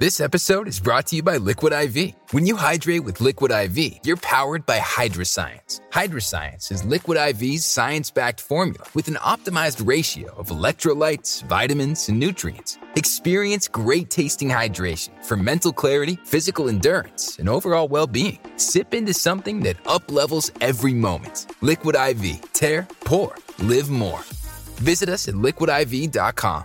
This episode is brought to you by Liquid IV. When you hydrate with Liquid IV, you're powered by Hydroscience. Hydroscience is Liquid IV's science-backed formula with an optimized ratio of electrolytes, vitamins, and nutrients. Experience great-tasting hydration for mental clarity, physical endurance, and overall well-being. Sip into something that up-levels every moment. Liquid IV. Tear, pour, live more. Visit us at liquidiv.com.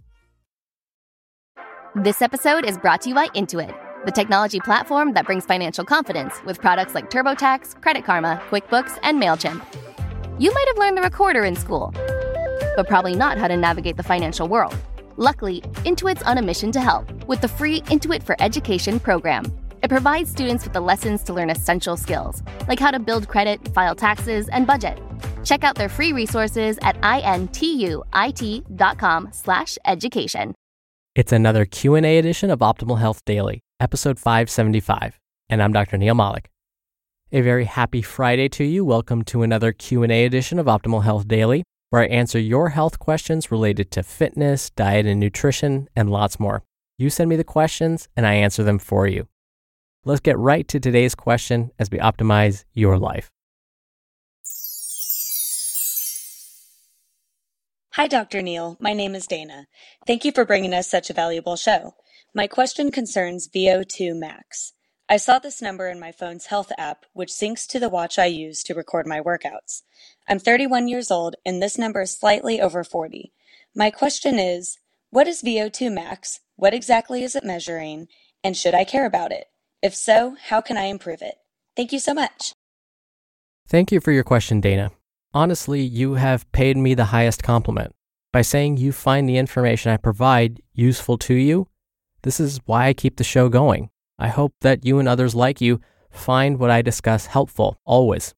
This episode is brought to you by Intuit, the technology platform that brings financial confidence with products like TurboTax, Credit Karma, QuickBooks, and MailChimp. You might have learned the recorder in school, but probably not how to navigate the financial world. Luckily, Intuit's on a mission to help with the free Intuit for Education program. It provides students with the lessons to learn essential skills, like how to build credit, file taxes, and budget. Check out their free resources at intuit.com/education. It's another Q&A edition of Optimal Health Daily, episode 575, and I'm Dr. Neil Malik. A very happy Friday to you. Welcome to another Q&A edition of Optimal Health Daily, where I answer your health questions related to fitness, diet and nutrition, and lots more. You send me the questions, and I answer them for you. Let's get right to today's question as we optimize your life. Hi, Dr. Neil. My name is Dana. Thank you for bringing us such a valuable show. My question concerns VO2 max. I saw this number in my phone's health app, which syncs to the watch I use to record my workouts. I'm 31 years old, and this number is slightly over 40. My question is, what is VO2 max? What exactly is it measuring? And should I care about it? If so, how can I improve it? Thank you so much. Thank you for your question, Dana. Honestly, you have paid me the highest compliment. By saying you find the information I provide useful to you, this is why I keep the show going. I hope that you and others like you find what I discuss helpful, always.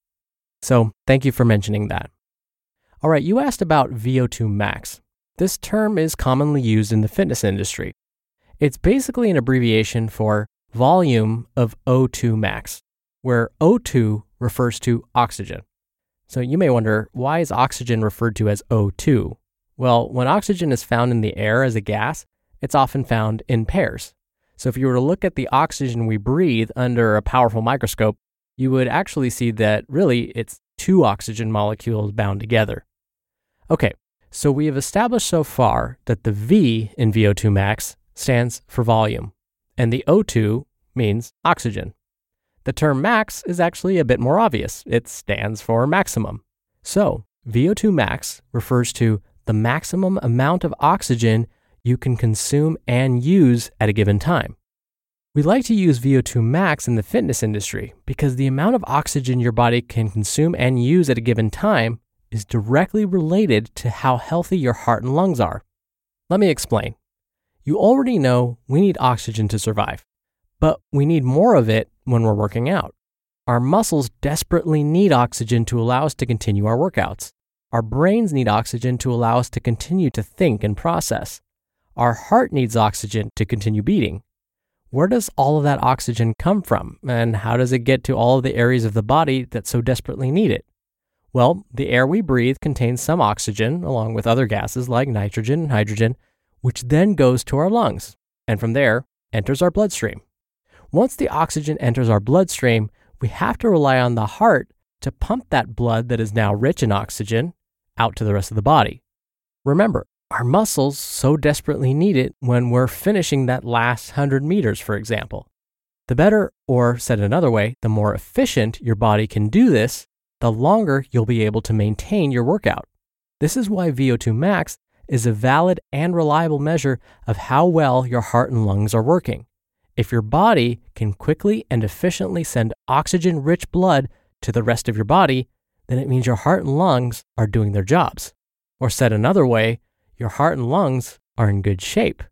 So thank you for mentioning that. All right, you asked about VO2 max. This term is commonly used in the fitness industry. It's basically an abbreviation for volume of O2 max, where O2 refers to oxygen. So you may wonder, why is oxygen referred to as O2? Well, when oxygen is found in the air as a gas, it's often found in pairs. So if you were to look at the oxygen we breathe under a powerful microscope, you would actually see that really it's two oxygen molecules bound together. Okay, so we have established so far that the V in VO2 max stands for volume, and the O2 means oxygen. The term max is actually a bit more obvious. It stands for maximum. So, VO2 max refers to the maximum amount of oxygen you can consume and use at a given time. We like to use VO2 max in the fitness industry because the amount of oxygen your body can consume and use at a given time is directly related to how healthy your heart and lungs are. Let me explain. You already know we need oxygen to survive, but we need more of it when we're working out. Our muscles desperately need oxygen to allow us to continue our workouts. Our brains need oxygen to allow us to continue to think and process. Our heart needs oxygen to continue beating. Where does all of that oxygen come from, and how does it get to all of the areas of the body that so desperately need it? Well, the air we breathe contains some oxygen, along with other gases like nitrogen and hydrogen, which then goes to our lungs, and from there enters our bloodstream. Once the oxygen enters our bloodstream, we have to rely on the heart to pump that blood that is now rich in oxygen out to the rest of the body. Remember, our muscles so desperately need it when we're finishing that last 100 meters, for example. The better, or said another way, the more efficient your body can do this, the longer you'll be able to maintain your workout. This is why VO2 max is a valid and reliable measure of how well your heart and lungs are working. If your body can quickly and efficiently send oxygen-rich blood to the rest of your body, then it means your heart and lungs are doing their jobs. Or said another way, your heart and lungs are in good shape.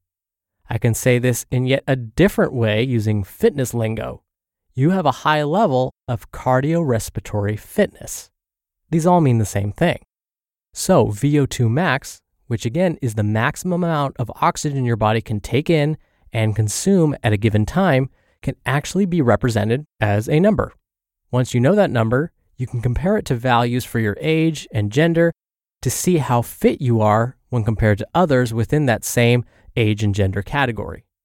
I can say this in yet a different way using fitness lingo. You have a high level of cardiorespiratory fitness. These all mean the same thing. So VO2 max, which again is the maximum amount of oxygen your body can take in and consume at a given time, can actually be represented as a number. Once you know that number, you can compare it to values for your age and gender to see how fit you are when compared to others within that same age and gender category.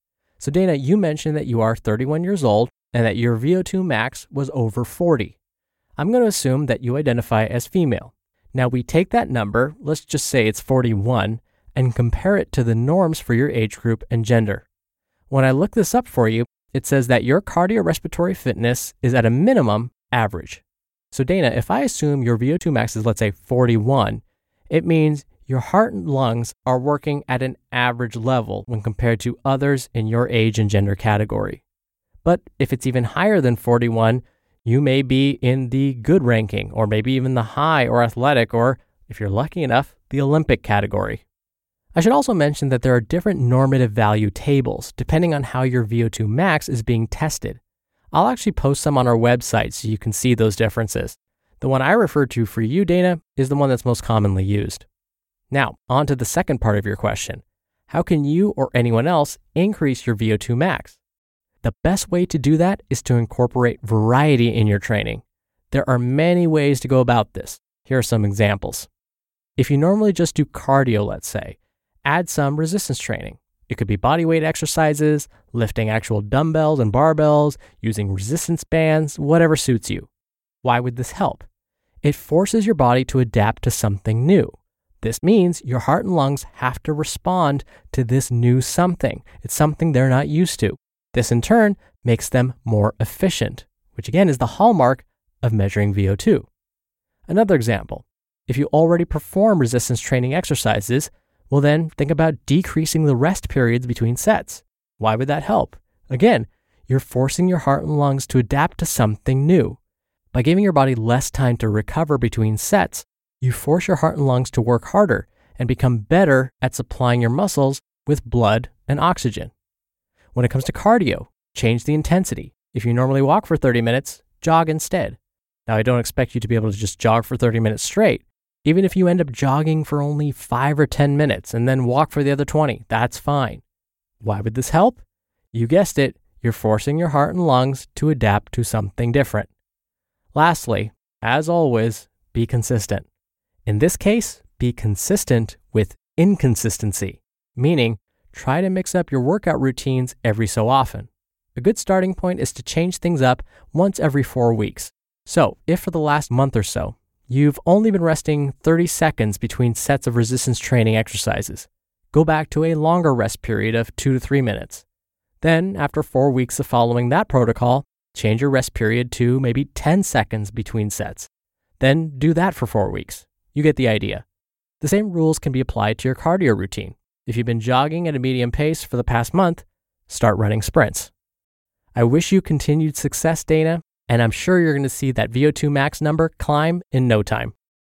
So Dana, you mentioned that you are 31 years old and that your VO2 max was over 40. I'm going to assume that you identify as female. Now we take that number, let's just say it's 41, and compare it to the norms for your age group and gender. When I look this up for you, it says that your cardiorespiratory fitness is at a minimum average. So Dana, if I assume your VO2 max is, let's say, 41, it means your heart and lungs are working at an average level when compared to others in your age and gender category. But if it's even higher than 41, you may be in the good ranking, or maybe even the high or athletic, or if you're lucky enough, the Olympic category. I should also mention that there are different normative value tables depending on how your VO2 max is being tested. I'll actually post some on our website so you can see those differences. The one I refer to for you, Dana, is the one that's most commonly used. Now, on to the second part of your question. How can you or anyone else increase your VO2 max? The best way to do that is to incorporate variety in your training. There are many ways to go about this. Here are some examples. If you normally just do cardio, let's say, add some resistance training. It could be body weight exercises, lifting actual dumbbells and barbells, using resistance bands, whatever suits you. Why would this help? It forces your body to adapt to something new. This means your heart and lungs have to respond to this new something. It's something they're not used to. This in turn makes them more efficient, which again is the hallmark of measuring VO2. Another example, if you already perform resistance training exercises, well then think about decreasing the rest periods between sets. Why would that help? Again, you're forcing your heart and lungs to adapt to something new. By giving your body less time to recover between sets, you force your heart and lungs to work harder and become better at supplying your muscles with blood and oxygen. When it comes to cardio, change the intensity. If you normally walk for 30 minutes, jog instead. Now, I don't expect you to be able to just jog for 30 minutes straight. Even if you end up jogging for only 5 or 10 minutes and then walk for the other 20, that's fine. Why would this help? You guessed it, you're forcing your heart and lungs to adapt to something different. Lastly, as always, be consistent. In this case, be consistent with inconsistency, meaning try to mix up your workout routines every so often. A good starting point is to change things up once every 4 weeks. So, if for the last month or so, you've only been resting 30 seconds between sets of resistance training exercises, go back to a longer rest period of 2 to 3 minutes. Then, after 4 weeks of following that protocol, change your rest period to maybe 10 seconds between sets. Then do that for 4 weeks. You get the idea. The same rules can be applied to your cardio routine. If you've been jogging at a medium pace for the past month, start running sprints. I wish you continued success, Dana, and I'm sure you're going to see that VO2 max number climb in no time.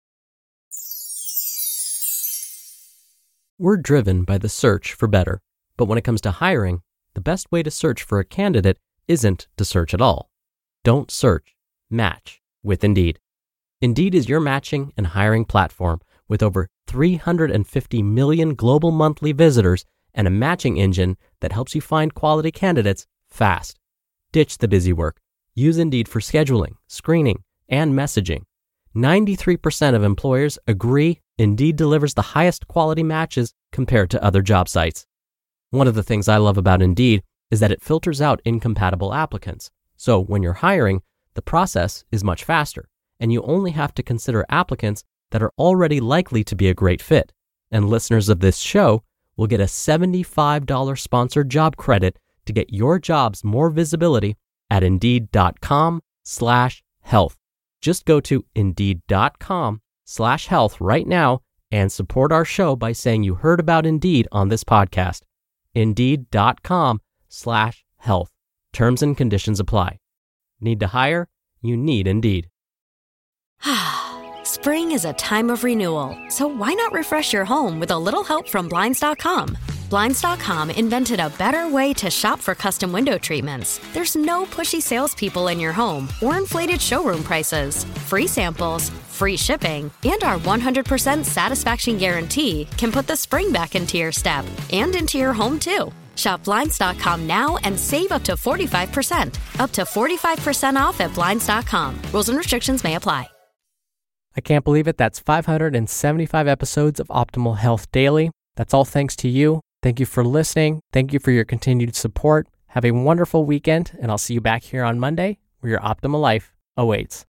We're driven by the search for better, but when it comes to hiring, the best way to search for a candidate isn't to search at all. Don't search, match with Indeed. Indeed is your matching and hiring platform with over 350 million global monthly visitors and a matching engine that helps you find quality candidates fast. Ditch the busy work. Use Indeed for scheduling, screening, and messaging. 93% of employers agree Indeed delivers the highest quality matches compared to other job sites. One of the things I love about Indeed is that it filters out incompatible applicants. So when you're hiring, the process is much faster, and you only have to consider applicants that are already likely to be a great fit. And listeners of this show will get a $75 sponsored job credit to get your jobs more visibility at Indeed.com/health. Just go to Indeed.com/health right now and support our show by saying you heard about Indeed on this podcast. Indeed.com/health. Terms and conditions apply. Need to hire? You need Indeed. Spring is a time of renewal, so why not refresh your home with a little help from Blinds.com? Blinds.com invented a better way to shop for custom window treatments. There's no pushy salespeople in your home or inflated showroom prices. Free samples, free shipping, and our 100% satisfaction guarantee can put the spring back into your step and into your home, too. Shop Blinds.com now and save up to 45%. Up to 45% off at Blinds.com. Rules and restrictions may apply. I can't believe it. That's 575 episodes of Optimal Health Daily. That's all thanks to you. Thank you for listening. Thank you for your continued support. Have a wonderful weekend, and I'll see you back here on Monday where your optimal life awaits.